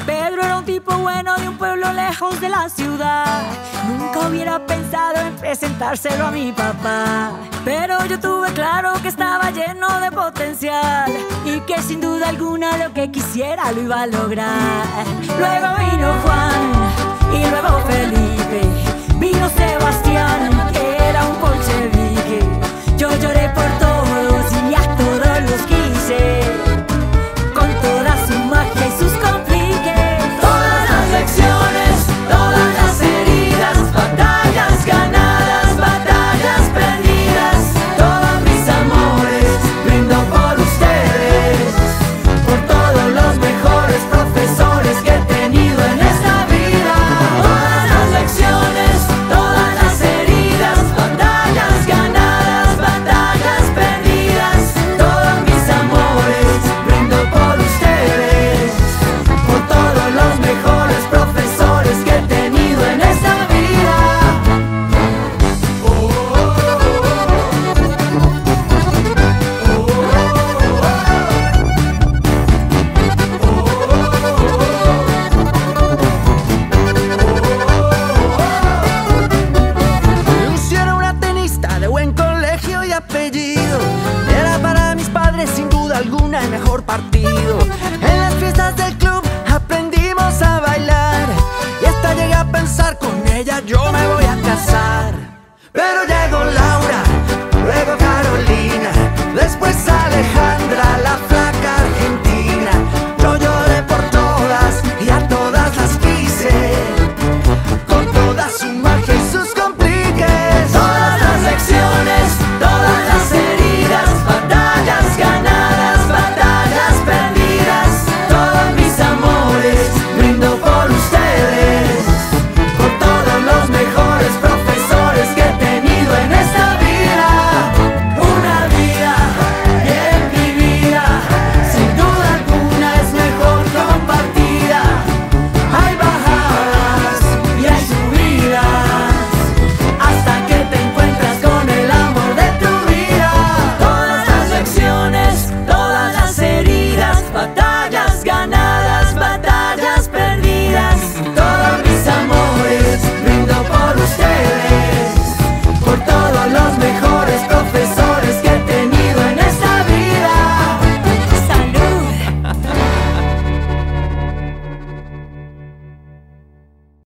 Pedro era un tipo bueno de un pueblo lejos de la ciudad. Nunca hubiera pensado en presentárselo a mi papá, pero yo tuve claro que estaba lleno de potencial y que sin duda alguna lo que quisiera lo iba a lograr. Luego vino Juan y luego Felipe, vino Sebastián, que era un bolchevique. Yo lloré por todos y a todos los quise, con toda su magia y sus compliques. Todas las lecciones, todas las heridas, batallas ganadas, batallas perdidas, todos mis amores brindo por ustedes, por todos los mejores profesores que he tenido en esta vida. Todas las lecciones, todas las heridas, batallas ganadas, batallas perdidas, todos mis amores brindo por ustedes, por todos los mejores profesores que he tenido en esta vida. Lucy era una tenista de buen colegio y apellido. Era para mis padres sin duda alguna el mejor partido. En las fiestas del club aprendimos a bailar y hasta llegué a pensar, con ella yo me voy a casar. Pero llegó la